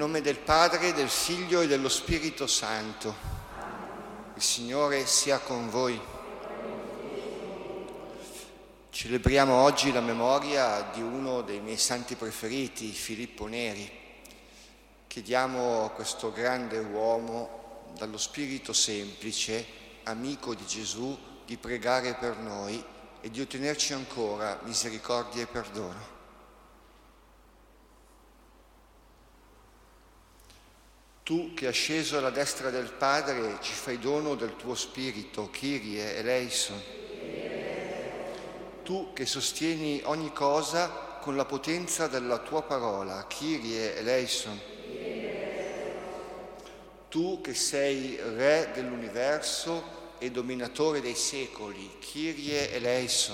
nome del Padre, del Figlio e dello Spirito Santo. Il Signore sia con voi. Celebriamo oggi la memoria di uno dei miei santi preferiti, Filippo Neri. Chiediamo a questo grande uomo, dallo spirito semplice, amico di Gesù, di pregare per noi e di ottenerci ancora misericordia e perdono. Tu che asceso alla destra del Padre ci fai dono del tuo Spirito, Kyrie eleison. Tu che sostieni ogni cosa con la potenza della tua parola, Kyrie eleison. Tu che sei Re dell'universo e dominatore dei secoli, Kyrie eleison.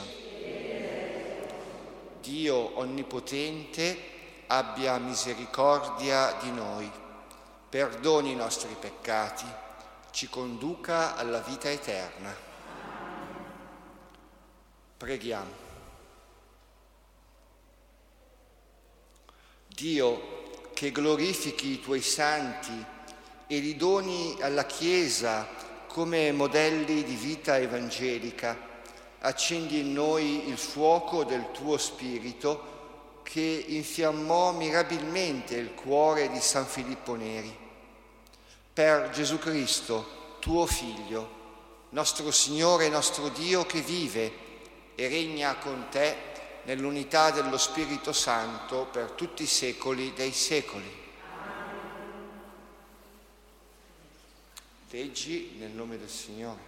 Dio onnipotente, abbia misericordia di noi. Perdoni i nostri peccati, ci conduca alla vita eterna. Preghiamo. Dio, che glorifichi i tuoi santi e li doni alla Chiesa come modelli di vita evangelica, accendi in noi il fuoco del tuo Spirito che infiammò mirabilmente il cuore di San Filippo Neri. Per Gesù Cristo, tuo Figlio, nostro Signore e nostro Dio, che vive e regna con te nell'unità dello Spirito Santo per tutti i secoli dei secoli. Leggi nel nome del Signore.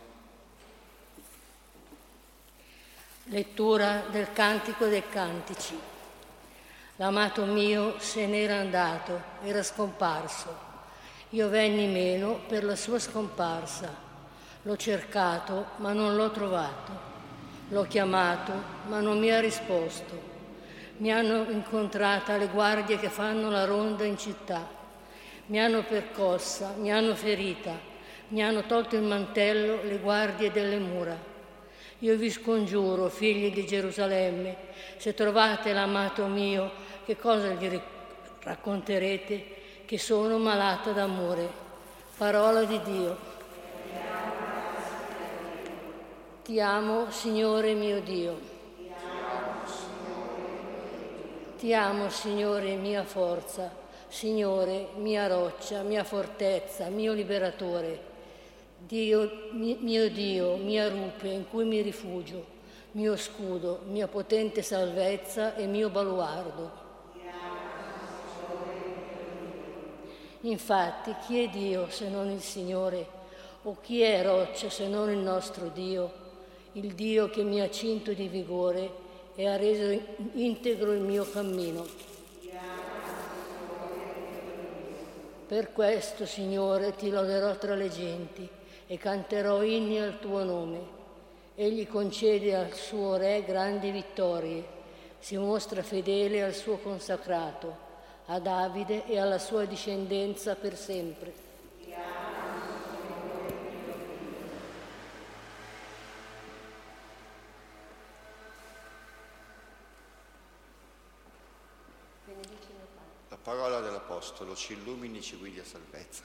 Lettura del Cantico dei Cantici. L'amato mio se n'era andato, era scomparso. Io venni meno per la sua scomparsa. L'ho cercato, ma non l'ho trovato. L'ho chiamato, ma non mi ha risposto. Mi hanno incontrata le guardie che fanno la ronda in città. Mi hanno percossa, mi hanno ferita. Mi hanno tolto il mantello le guardie delle mura. Io vi scongiuro, figli di Gerusalemme, se trovate l'amato mio, che cosa gli racconterete? Che sono malata d'amore. Parola di Dio. Ti amo, Signore mio Dio. Ti amo, Signore, mia forza, Signore, mia roccia, mia fortezza, mio liberatore. Dio, mia rupe in cui mi rifugio, mio scudo, mia potente salvezza e mio baluardo. Infatti, chi è Dio se non il Signore? O chi è roccia se non il nostro Dio? Il Dio che mi ha cinto di vigore e ha reso integro il mio cammino. Per questo, Signore, ti loderò tra le genti e canterò inni al tuo nome. Egli concede al suo Re grandi vittorie, si mostra fedele al suo consacrato, a Davide e alla sua discendenza per sempre. La parola dell'Apostolo ci illumini, ci guidi a salvezza.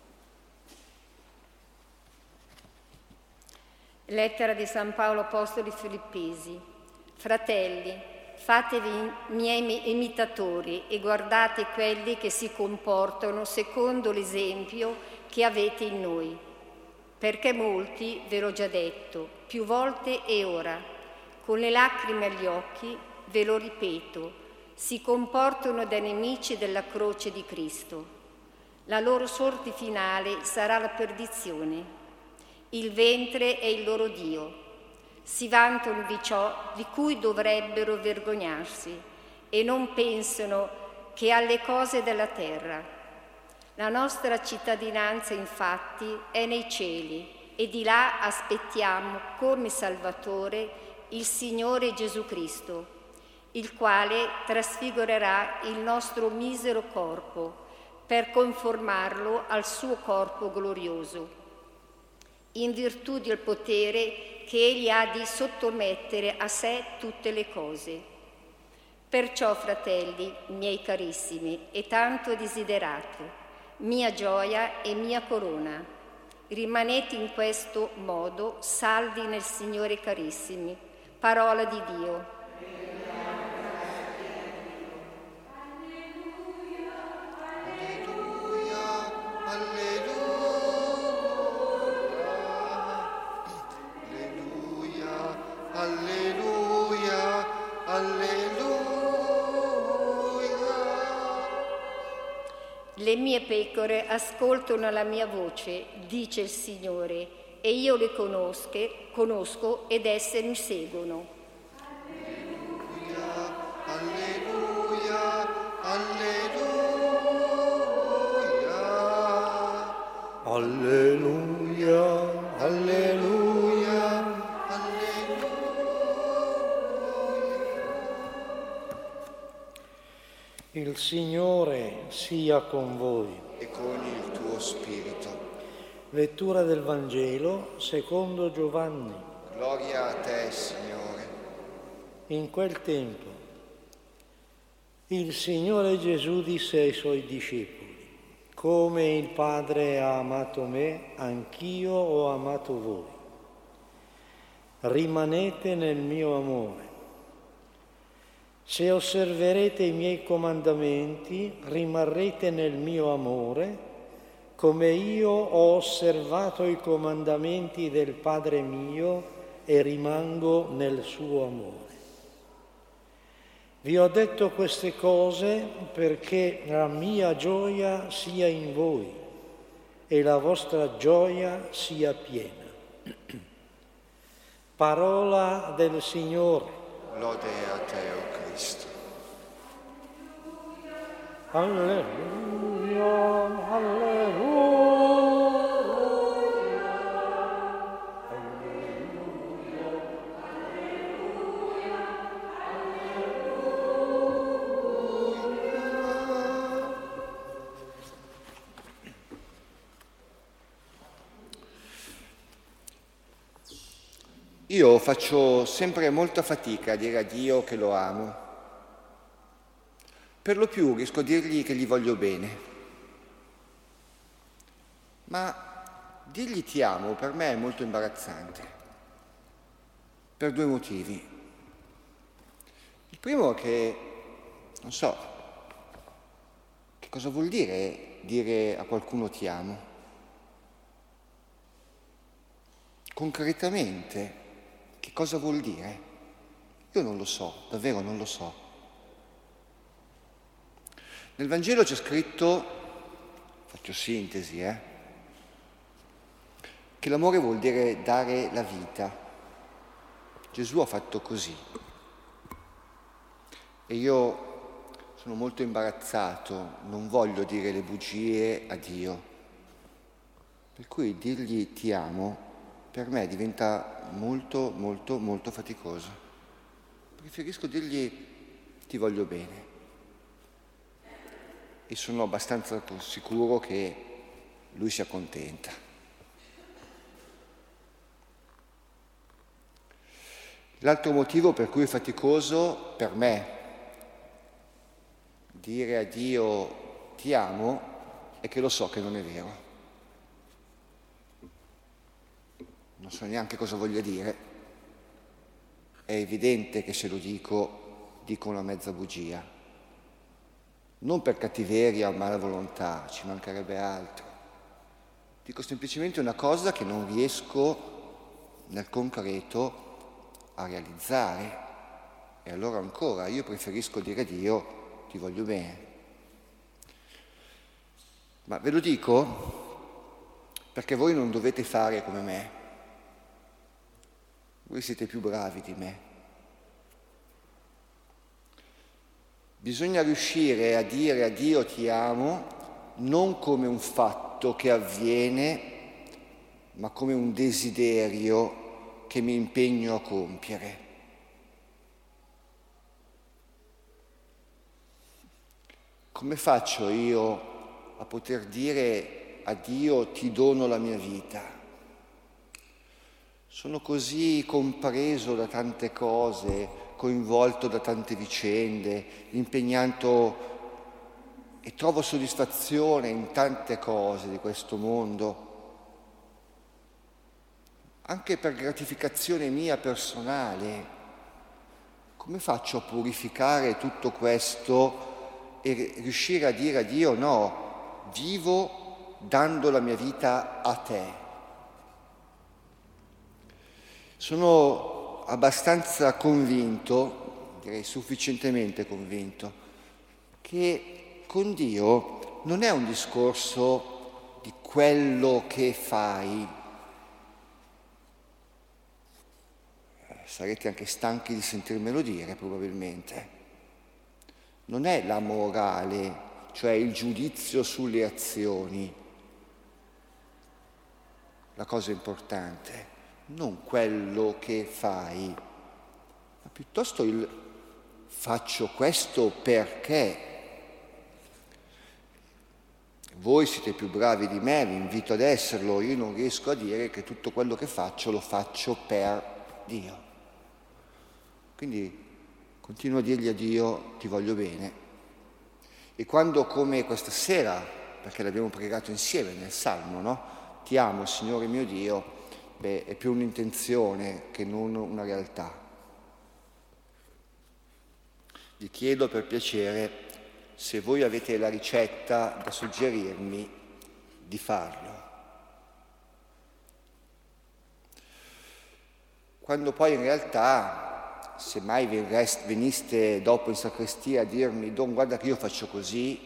Lettera di San Paolo Apostolo ai Filippesi. Fratelli, fatevi miei imitatori e guardate quelli che si comportano secondo l'esempio che avete in noi. Perché molti, ve l'ho già detto, più volte e ora, con le lacrime agli occhi, ve lo ripeto, si comportano da nemici della croce di Cristo. La loro sorte finale sarà la perdizione. Il ventre è il loro Dio. Si vantano di ciò di cui dovrebbero vergognarsi e non pensano che alle cose della terra. La nostra cittadinanza, infatti, è nei cieli e di là aspettiamo come Salvatore il Signore Gesù Cristo, il quale trasfigurerà il nostro misero corpo per conformarlo al suo corpo glorioso, in virtù del potere che Egli ha di sottomettere a sé tutte le cose. Perciò, fratelli miei carissimi e tanto desiderati, mia gioia e mia corona, rimanete in questo modo saldi nel Signore carissimi. Parola di Dio. Le mie pecore ascoltano la mia voce, dice il Signore, e io le conosco ed esse mi seguono. Alleluia, alleluia, alleluia, alleluia, alleluia. Il Signore sia con voi. E con il tuo spirito. Lettura del Vangelo secondo Giovanni. Gloria a te, Signore. In quel tempo il Signore Gesù disse ai Suoi discepoli: come il Padre ha amato me, anch'io ho amato voi. Rimanete nel mio amore. Se osserverete i miei comandamenti, rimarrete nel mio amore, come io ho osservato i comandamenti del Padre mio e rimango nel suo amore. Vi ho detto queste cose perché la mia gioia sia in voi e la vostra gioia sia piena. Parola del Signore. Lode a te, o Cristo. Alleluia, alleluia. Io faccio sempre molta fatica a dire a Dio che lo amo. Per lo più riesco a dirgli che gli voglio bene. Ma dirgli ti amo per me è molto imbarazzante. Per due motivi. Il primo è che non so che cosa vuol dire a qualcuno ti amo. Concretamente, che cosa vuol dire? Io non lo so, davvero non lo so. Nel Vangelo c'è scritto, faccio sintesi, che l'amore vuol dire dare la vita. Gesù ha fatto così. E io sono molto imbarazzato, non voglio dire le bugie a Dio. Per cui dirgli ti amo per me diventa molto, molto, molto faticoso. Preferisco dirgli ti voglio bene. E sono abbastanza sicuro che lui sia contenta. L'altro motivo per cui è faticoso per me dire a Dio ti amo è che lo so che non è vero. Non so neanche cosa voglia dire. È evidente che se lo dico una mezza bugia. Non per cattiveria o mala volontà, ci mancherebbe altro. Dico semplicemente una cosa che non riesco nel concreto a realizzare. E allora ancora, io preferisco dire a Dio ti voglio bene. Ma ve lo dico perché voi non dovete fare come me. Voi siete più bravi di me. Bisogna riuscire a dire a Dio ti amo non come un fatto che avviene, ma come un desiderio che mi impegno a compiere. Come faccio io a poter dire a Dio ti dono la mia vita? Sono così compreso da tante cose, coinvolto da tante vicende, impegnato e trovo soddisfazione in tante cose di questo mondo, anche per gratificazione mia personale. Come faccio a purificare tutto questo e riuscire a dire a Dio no, vivo dando la mia vita a te? Sono abbastanza convinto, direi sufficientemente convinto, che con Dio non è un discorso di quello che fai. Sarete anche stanchi di sentirmelo dire, probabilmente. Non è la morale, cioè il giudizio sulle azioni, la cosa importante, non quello che fai, ma piuttosto il faccio questo perché. Voi siete più bravi di me, vi invito ad esserlo, io non riesco a dire che tutto quello che faccio lo faccio per Dio. Quindi continuo a dirgli a Dio ti voglio bene. E quando, come questa sera, perché l'abbiamo pregato insieme nel Salmo, no? Ti amo, Signore mio Dio, è più un'intenzione che non una realtà. Vi chiedo per piacere, se voi avete la ricetta da suggerirmi, di farlo. Quando poi in realtà, se mai veniste dopo in sacrestia a dirmi Don, guarda che io faccio così,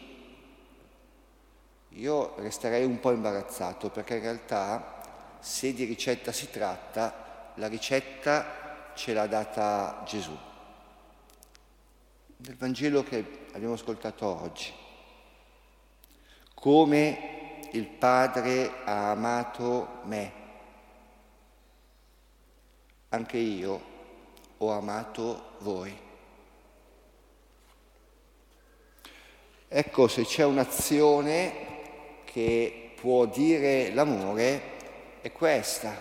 io resterei un po' imbarazzato, perché in realtà se di ricetta si tratta, la ricetta ce l'ha data Gesù. Nel Vangelo che abbiamo ascoltato oggi. Come il Padre ha amato me, anche io ho amato voi. Ecco, se c'è un'azione che può dire l'amore, è questa.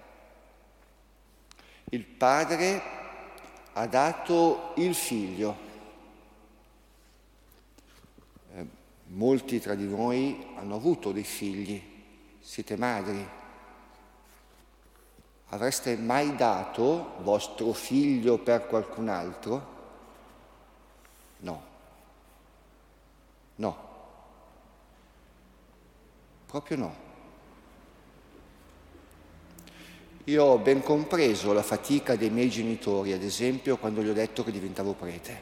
Il Padre ha dato il Figlio. Molti tra di voi hanno avuto dei figli, siete madri. Avreste mai dato vostro figlio per qualcun altro? No. No. Proprio no. Io ho ben compreso la fatica dei miei genitori, ad esempio, quando gli ho detto che diventavo prete.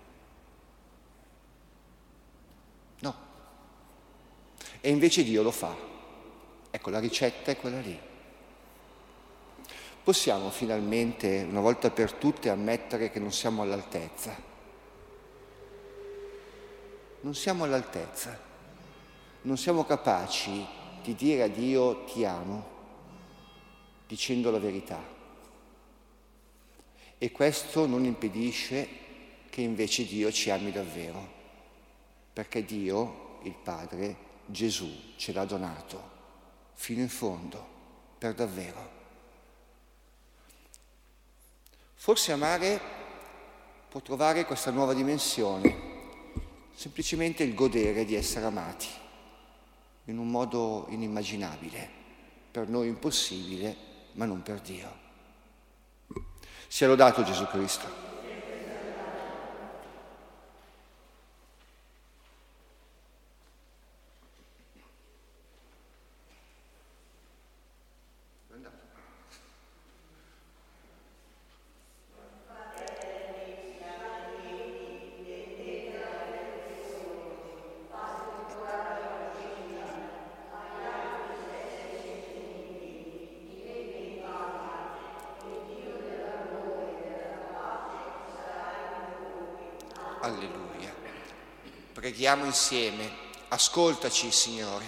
No. E invece Dio lo fa. Ecco, la ricetta è quella lì. Possiamo finalmente, una volta per tutte, ammettere che non siamo all'altezza. Non siamo all'altezza. Non siamo capaci di dire a Dio ti amo, dicendo la verità. E questo non impedisce che invece Dio ci ami davvero, perché Dio, il Padre, Gesù, ce l'ha donato fino in fondo, per davvero. Forse amare può trovare questa nuova dimensione, semplicemente il godere di essere amati, in un modo inimmaginabile, per noi impossibile, ma non per Dio. Sia lodato Gesù Cristo. Alleluia. Preghiamo insieme. Ascoltaci, Signore.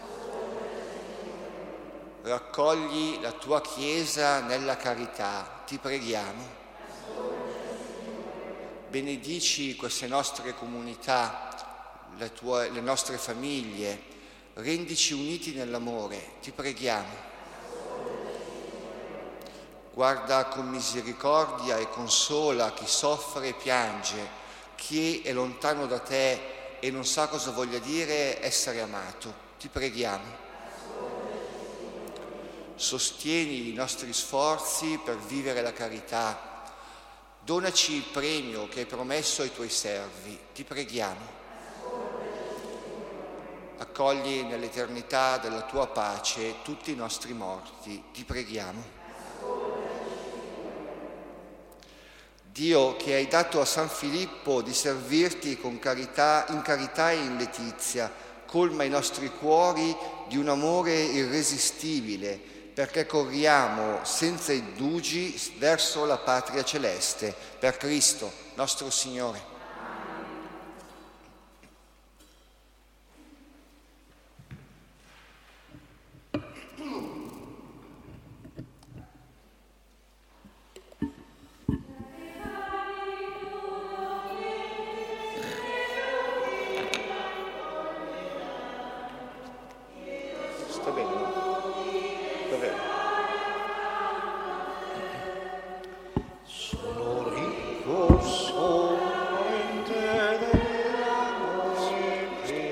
Raccogli la tua Chiesa nella carità, ti preghiamo. Benedici queste nostre comunità, le nostre famiglie, rendici uniti nell'amore, ti preghiamo. Guarda con misericordia e consola chi soffre e piange, chi è lontano da te e non sa cosa voglia dire essere amato. Ti preghiamo. Sostieni i nostri sforzi per vivere la carità. Donaci il premio che hai promesso ai tuoi servi. Ti preghiamo. Accogli nell'eternità della tua pace tutti i nostri morti. Ti preghiamo. Dio, che hai dato a San Filippo di servirti con carità, in carità e in letizia, colma i nostri cuori di un amore irresistibile, perché corriamo senza indugi verso la patria celeste, per Cristo nostro Signore. Sta bene, no? Dov'è? Sono ricco solamente dell'amore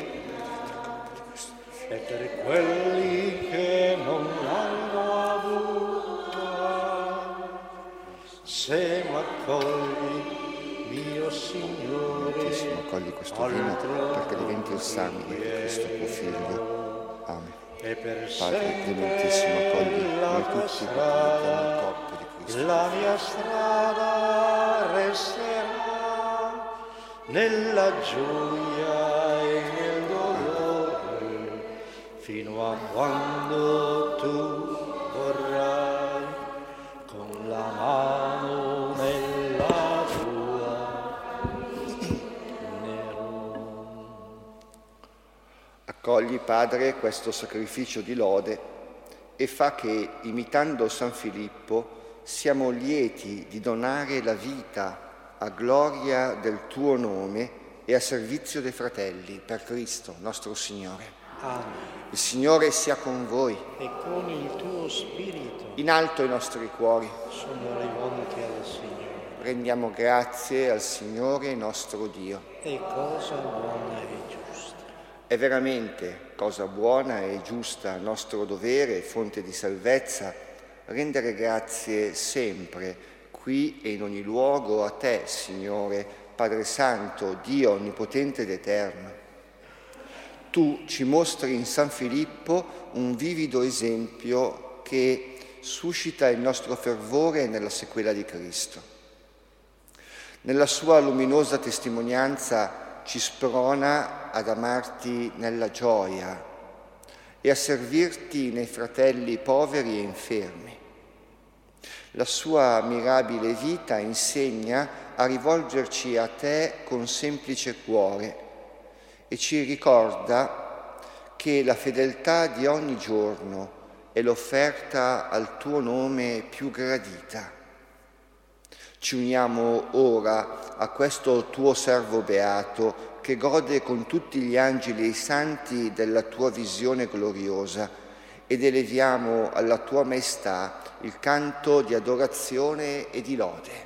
e per quelli che non l'hanno avuta, se m'accogli, mio Signore, Accogli questo vino perché diventi il sangue di Cristo tuo Figlio. Amen. e per Padre clementissimo, accogli noi tutti perché diventiamo il corpo di Cristo. la mia strada resterà nella gioia e nel dolore, fino a quando tu vorrai, con la mano nella tua Accogli, Padre, questo sacrificio di lode e fa che, imitando San Filippo, siamo lieti di donare la vita a gloria del tuo nome e a servizio dei fratelli, per Cristo nostro Signore. Amen. Il Signore sia con voi. E con il tuo spirito In alto i nostri cuori. sono rivolti al Signore. Rendiamo grazie al Signore nostro Dio. È cosa buona e giusta. È veramente cosa buona e giusta, nostro dovere e fonte di salvezza, rendere grazie sempre, qui e in ogni luogo, a te, Signore, Padre Santo, Dio onnipotente ed eterno. Tu ci mostri in San Filippo un vivido esempio che suscita il nostro fervore nella sequela di Cristo. Nella sua luminosa testimonianza ci sprona ad amarti nella gioia e a servirti nei fratelli poveri e infermi. La sua mirabile vita insegna a rivolgerci a te con semplice cuore e ci ricorda che la fedeltà di ogni giorno è l'offerta al tuo nome più gradita. Ci uniamo ora a questo tuo servo beato che gode con tutti gli angeli e i santi della tua visione gloriosa ed eleviamo alla tua maestà il canto di adorazione e di lode.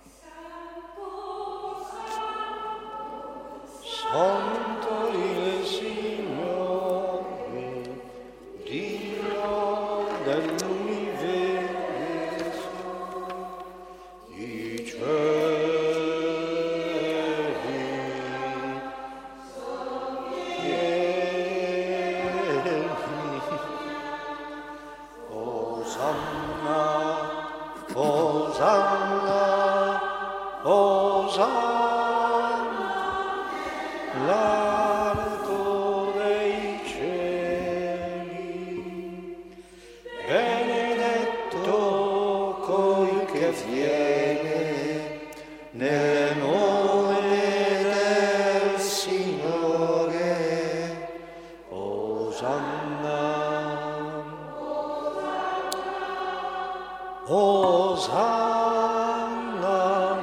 Santo il Signore, Dio dell'universo, i cieli pieni. Osanna, Osanna, Osanna. L'alto dei cieli, benedetto colui che viene nel nome del Signore. Osanna, Osanna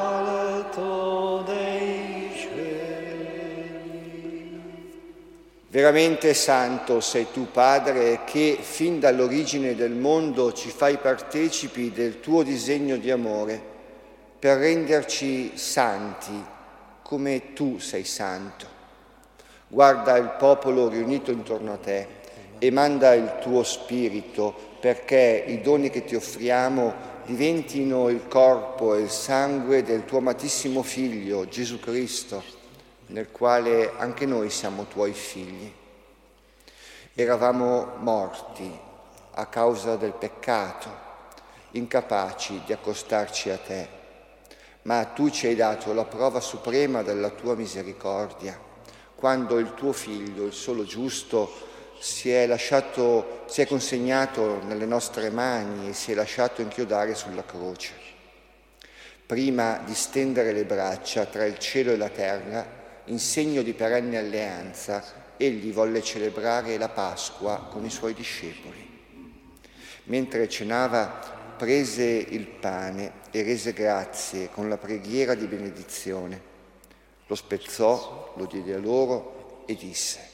nell'alto dei cieli. Veramente santo sei tu, Padre, che fin dall'origine del mondo ci fai partecipi del tuo disegno di amore per renderci santi come tu sei santo. Guarda il popolo riunito intorno a te e manda il tuo Spirito perché i doni che ti offriamo diventino il corpo e il sangue del tuo amatissimo Figlio, Gesù Cristo, nel quale anche noi siamo tuoi figli. Eravamo morti a causa del peccato, incapaci di accostarci a te, ma tu ci hai dato la prova suprema della tua misericordia, quando il tuo Figlio, il solo giusto, si è consegnato nelle nostre mani e si è lasciato inchiodare sulla croce. Prima di stendere le braccia tra il cielo e la terra, in segno di perenne alleanza, egli volle celebrare la Pasqua con i suoi discepoli. Mentre cenava, prese il pane e rese grazie con la preghiera di benedizione. Lo spezzò, lo diede a loro e disse: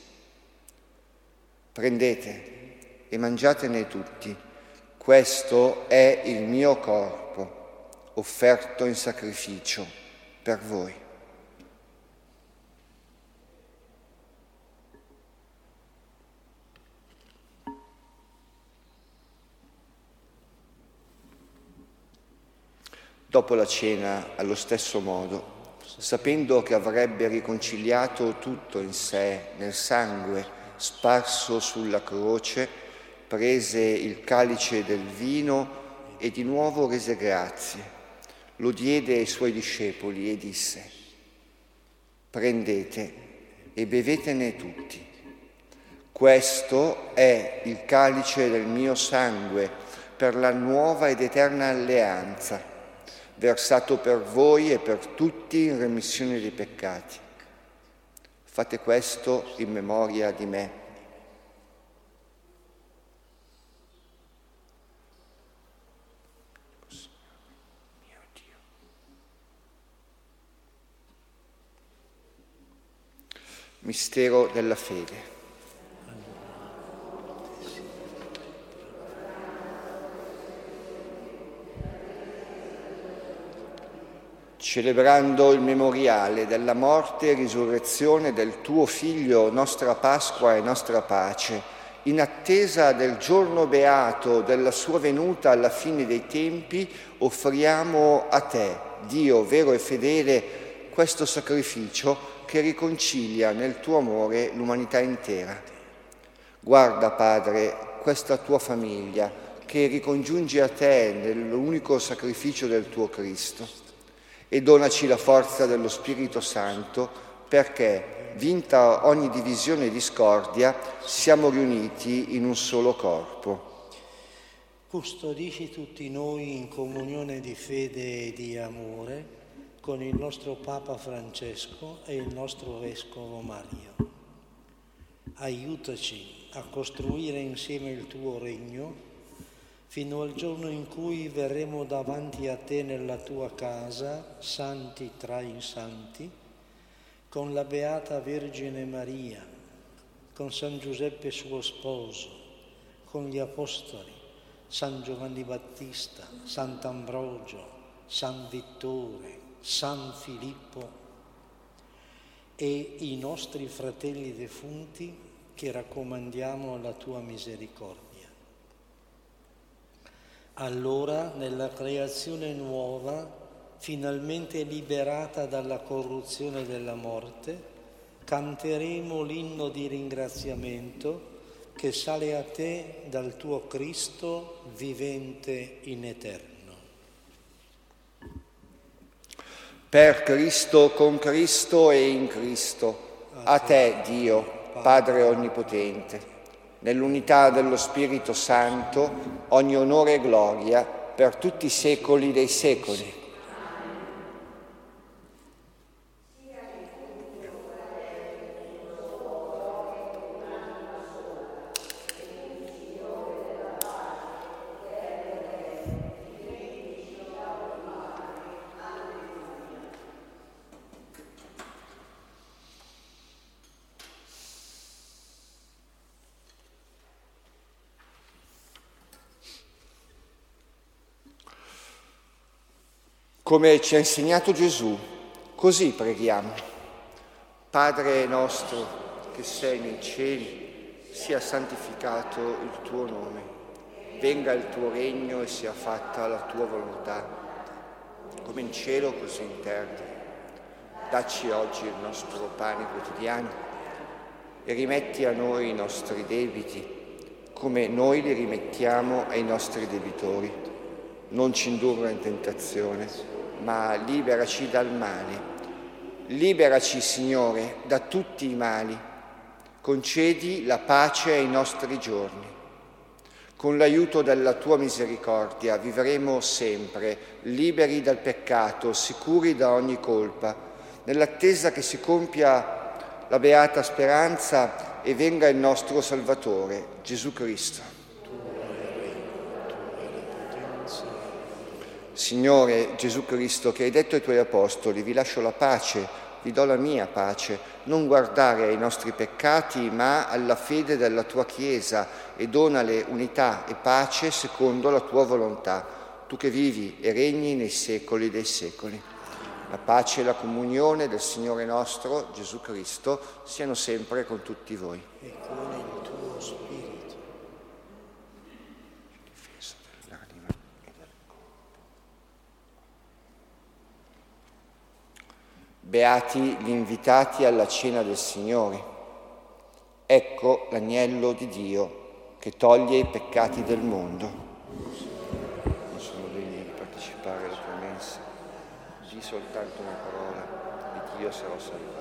prendete e mangiatene tutti, questo è il mio corpo, offerto in sacrificio per voi. Dopo la cena, allo stesso modo, sapendo che avrebbe riconciliato tutto in sé nel sangue sparso sulla croce, prese il calice del vino e di nuovo rese grazie. Lo diede ai suoi discepoli e disse: prendete e bevetene tutti. Questo è il calice del mio sangue per la nuova ed eterna alleanza, versato per voi e per tutti in remissione dei peccati. Fate questo in memoria di me. Mio Dio. Mistero della fede. Celebrando il memoriale della morte e risurrezione del tuo Figlio, nostra Pasqua e nostra pace, in attesa del giorno beato della sua venuta alla fine dei tempi, offriamo a te, Dio vero e fedele, questo sacrificio che riconcilia nel tuo amore l'umanità intera. Guarda, Padre, questa tua famiglia che ricongiunge a te nell'unico sacrificio del tuo Cristo, e donaci la forza dello Spirito Santo perché, vinta ogni divisione e discordia, siamo riuniti in un solo corpo. Custodisci tutti noi in comunione di fede e di amore con il nostro Papa Francesco e il nostro Vescovo Mario. Aiutaci a costruire insieme il tuo regno fino al giorno in cui verremo davanti a te nella tua casa, santi tra i santi, con la Beata Vergine Maria, con San Giuseppe suo sposo, con gli Apostoli, San Giovanni Battista, Sant'Ambrogio, San Vittore, San Filippo e i nostri fratelli defunti che raccomandiamo alla tua misericordia. Allora, nella creazione nuova, finalmente liberata dalla corruzione della morte, canteremo l'inno di ringraziamento che sale a te dal tuo Cristo vivente in eterno. Per Cristo, con Cristo e in Cristo, a te, Dio, Padre Onnipotente, nell'unità dello Spirito Santo, ogni onore e gloria per tutti i secoli dei secoli. Come ci ha insegnato Gesù, così preghiamo. Padre nostro che sei nei cieli, sia santificato il tuo nome. Venga il tuo regno e sia fatta la tua volontà, come in cielo così in terra. Dacci oggi il nostro pane quotidiano e rimetti a noi i nostri debiti, come noi li rimettiamo ai nostri debitori. Non ci indurre in tentazione, ma liberaci dal male. Liberaci, Signore, da tutti i mali. Concedi la pace ai nostri giorni. Con l'aiuto della tua misericordia vivremo sempre liberi dal peccato, sicuri da ogni colpa, nell'attesa che si compia la beata speranza e venga il nostro Salvatore, Gesù Cristo. Signore Gesù Cristo, che hai detto ai tuoi apostoli, vi lascio la pace, vi do la mia pace, non guardare ai nostri peccati, ma alla fede della tua Chiesa e donale unità e pace secondo la tua volontà, tu che vivi e regni nei secoli dei secoli. La pace e la comunione del Signore nostro, Gesù Cristo, siano sempre con tutti voi. E con il tuo spirito. Difesa dell'anima e del corpo. Beati gli invitati alla cena del Signore. Ecco l'agnello di Dio che toglie i peccati del mondo. Non sono degni di partecipare alla tua mensa. Di soltanto una parola ed io sarò salvato.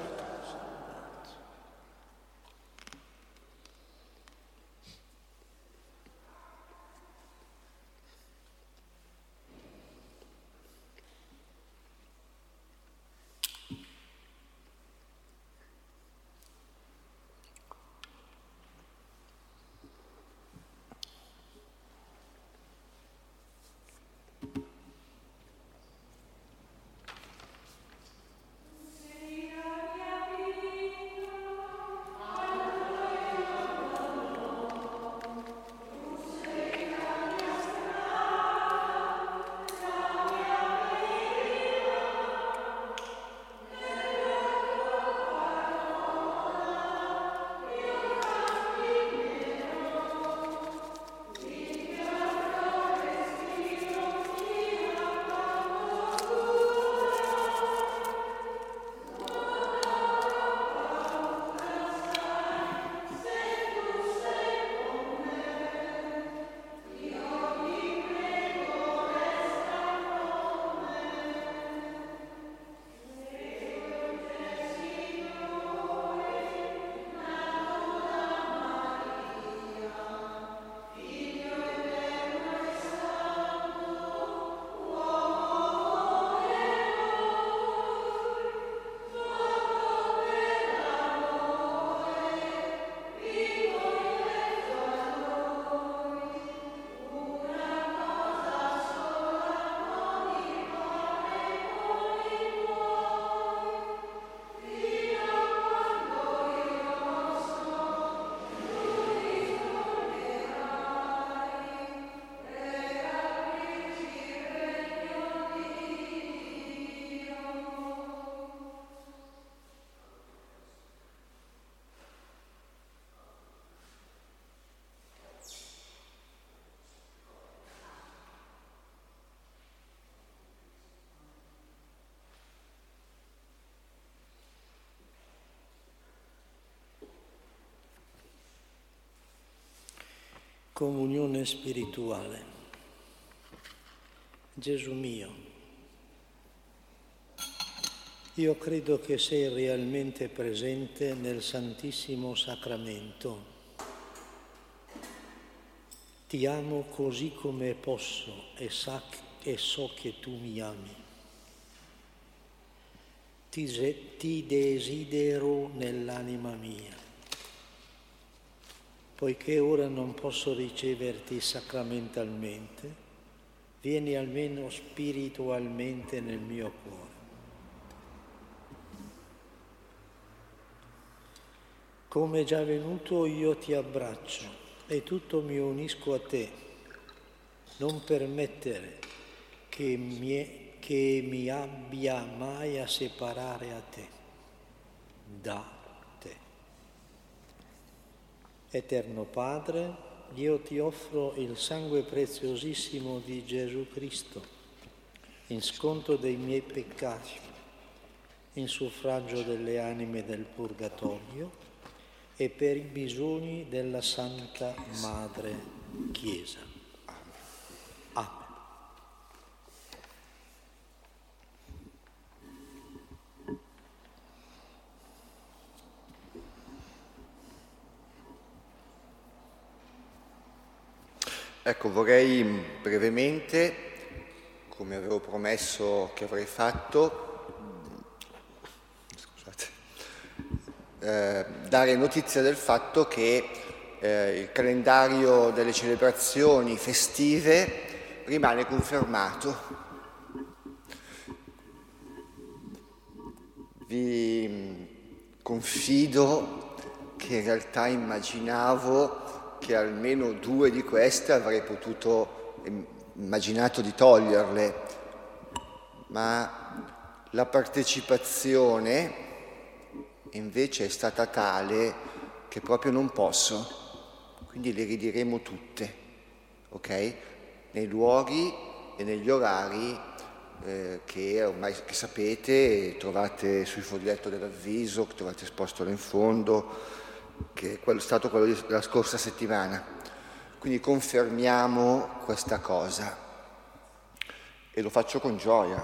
Comunione spirituale. Gesù mio, io credo che sei realmente presente nel Santissimo Sacramento. Ti amo così come posso e so che tu mi ami. Ti desidero nell'anima mia. Poiché ora non posso riceverti sacramentalmente, vieni almeno spiritualmente nel mio cuore. Come è già venuto io ti abbraccio e tutto mi unisco a te. Non permettere che che mi abbia mai a separare a te, da te. Eterno Padre, io ti offro il sangue preziosissimo di Gesù Cristo, in sconto dei miei peccati, in suffragio delle anime del purgatorio e per i bisogni della Santa Madre Chiesa. Amen. Ecco, vorrei brevemente, come avevo promesso che avrei fatto, dare notizia del fatto che il calendario delle celebrazioni festive rimane confermato. Vi confido che in realtà immaginavo che almeno 2 di queste avrei immaginato di toglierle, ma la partecipazione invece è stata tale che proprio non posso, quindi le ridiremo tutte, ok? Nei luoghi e negli orari che ormai che sapete, trovate sul foglietto dell'avviso, che trovate esposto là in fondo, che è stato quello della scorsa settimana. Quindi confermiamo questa cosa e lo faccio con gioia.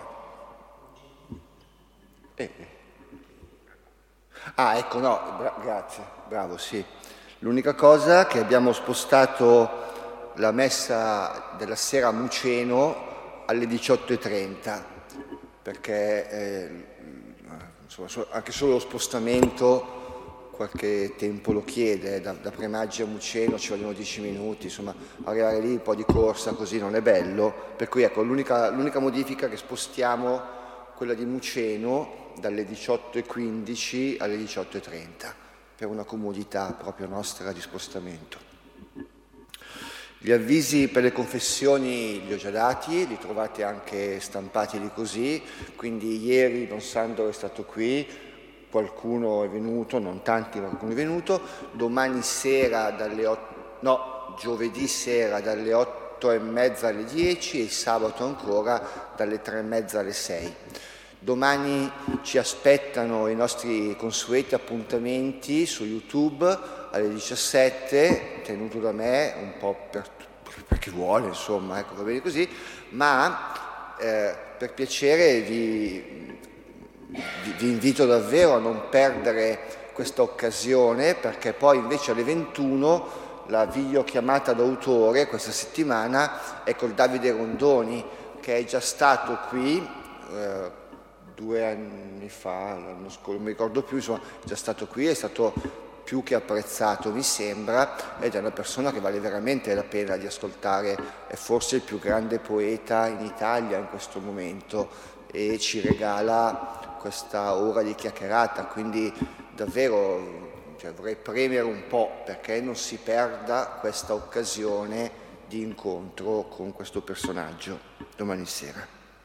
Ecco, no, grazie, bravo, sì. L'unica cosa che abbiamo spostato la messa della sera a Muceno alle 18:30, perché insomma, anche solo lo spostamento qualche tempo lo chiede, da Premaggi a Muceno ci vogliono 10 minuti, insomma arrivare lì un po' di corsa così non è bello, per cui ecco l'unica modifica che spostiamo quella di Muceno dalle 18:15 alle 18:30 per una comodità proprio nostra di spostamento. Gli avvisi per le confessioni li ho già dati, li trovate anche stampati lì così, quindi ieri Don Sandro è stato qui, qualcuno è venuto, non tanti, ma qualcuno è venuto. Domani sera giovedì sera dalle 8:30 alle 10 e sabato ancora dalle 3:30 alle 6. Domani ci aspettano i nostri consueti appuntamenti su YouTube alle 17, tenuto da me un po' per chi vuole, insomma, ecco, va bene così, ma per piacere vi invito davvero a non perdere questa occasione, perché poi invece alle 21 la videochiamata d'autore questa settimana è col Davide Rondoni, che è già stato qui 2 anni fa, l'anno scorso, non mi ricordo più, insomma è già stato qui, è stato più che apprezzato mi sembra, ed è una persona che vale veramente la pena di ascoltare, è forse il più grande poeta in Italia in questo momento e ci regala questa ora di chiacchierata, quindi davvero vorrei premere un po' perché non si perda questa occasione di incontro con questo personaggio domani sera.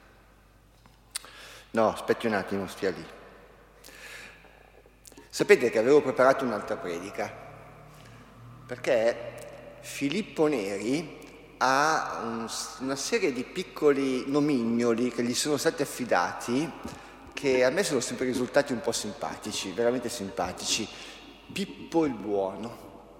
No, aspetti un attimo, stia lì. Sapete che avevo preparato un'altra predica, perché Filippo Neri ha una serie di piccoli nomignoli che gli sono stati affidati, che a me sono sempre risultati un po' simpatici, veramente simpatici. Pippo il Buono,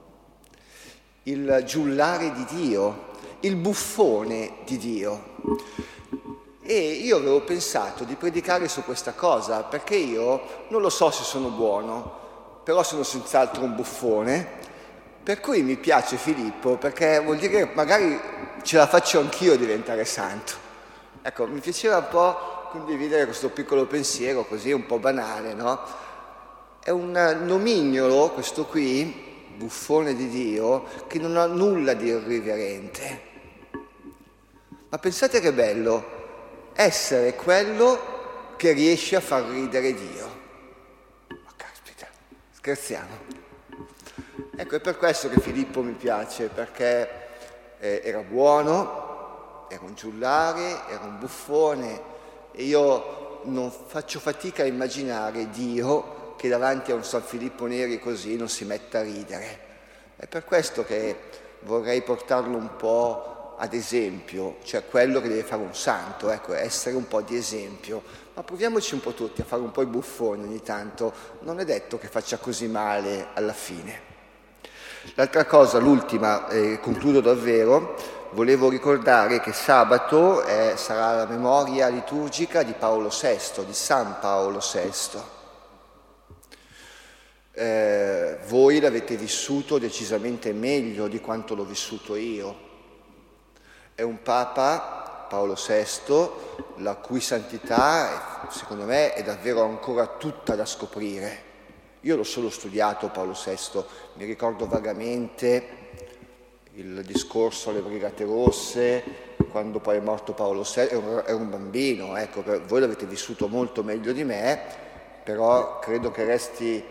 il giullare di Dio, il buffone di Dio. E io avevo pensato di predicare su questa cosa, perché io non lo so se sono buono, però sono senz'altro un buffone, per cui mi piace Filippo, perché vuol dire che magari ce la faccio anch'io a diventare santo. Ecco, mi piaceva un po' condividere questo piccolo pensiero, così un po' banale, no? È un nomignolo, questo qui, buffone di Dio, che non ha nulla di irriverente. Ma pensate che bello essere quello che riesce a far ridere Dio. Ma caspita, scherziamo. Ecco, è per questo che Filippo mi piace, perché era buono, era un giullare, era un buffone, e io non faccio fatica a immaginare Dio che davanti a un San Filippo Neri così non si metta a ridere. È per questo che vorrei portarlo un po' ad esempio, cioè quello che deve fare un santo, ecco, essere un po' di esempio. Ma proviamoci un po' tutti a fare un po' i buffoni ogni tanto, non è detto che faccia così male alla fine. L'altra cosa, l'ultima, concludo davvero, volevo ricordare che sabato sarà la memoria liturgica di Paolo VI, di San Paolo VI. Voi l'avete vissuto decisamente meglio di quanto l'ho vissuto io. È un Papa, Paolo VI, la cui santità, secondo me, è davvero ancora tutta da scoprire. Io l'ho solo studiato Paolo VI, mi ricordo vagamente il discorso alle Brigate Rosse, quando poi è morto Paolo VI, ero un bambino, ecco, voi l'avete vissuto molto meglio di me, però credo che resti...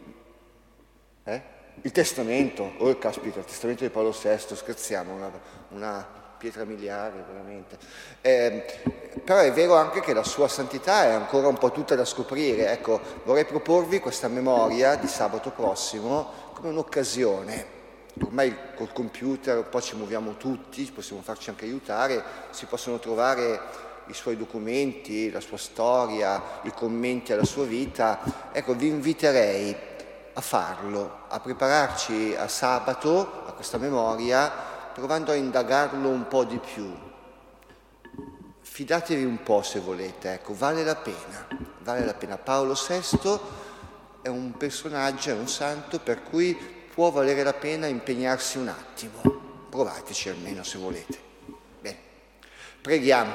Il testamento, oh caspita, il testamento di Paolo VI, scherziamo, una pietra miliare veramente. Però è vero anche che la sua santità è ancora un po' tutta da scoprire. Ecco, vorrei proporvi questa memoria di sabato prossimo come un'occasione. Ormai col computer un po' ci muoviamo tutti, possiamo farci anche aiutare, si possono trovare i suoi documenti, la sua storia, i commenti alla sua vita. Ecco, vi inviterei a farlo, a prepararci a sabato, a questa memoria, provando a indagarlo un po' di più. Fidatevi un po' se volete, ecco, vale la pena, vale la pena. Paolo VI è un personaggio, è un santo per cui può valere la pena impegnarsi un attimo. Provateci almeno se volete. Bene, preghiamo.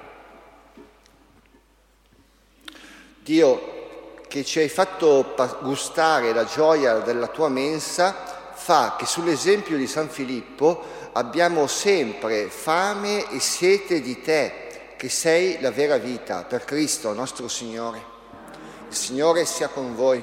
Dio, che ci hai fatto gustare la gioia della tua mensa, fa che sull'esempio di San Filippo abbiamo sempre fame e sete di te, che sei la vera vita, per Cristo nostro Signore. Il Signore sia con voi.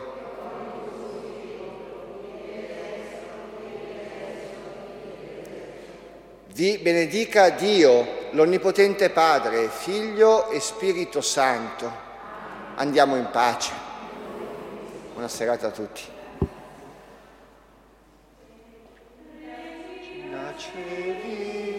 Vi benedica Dio, l'Onnipotente Padre, Figlio e Spirito Santo. Andiamo in pace. Buona serata a tutti.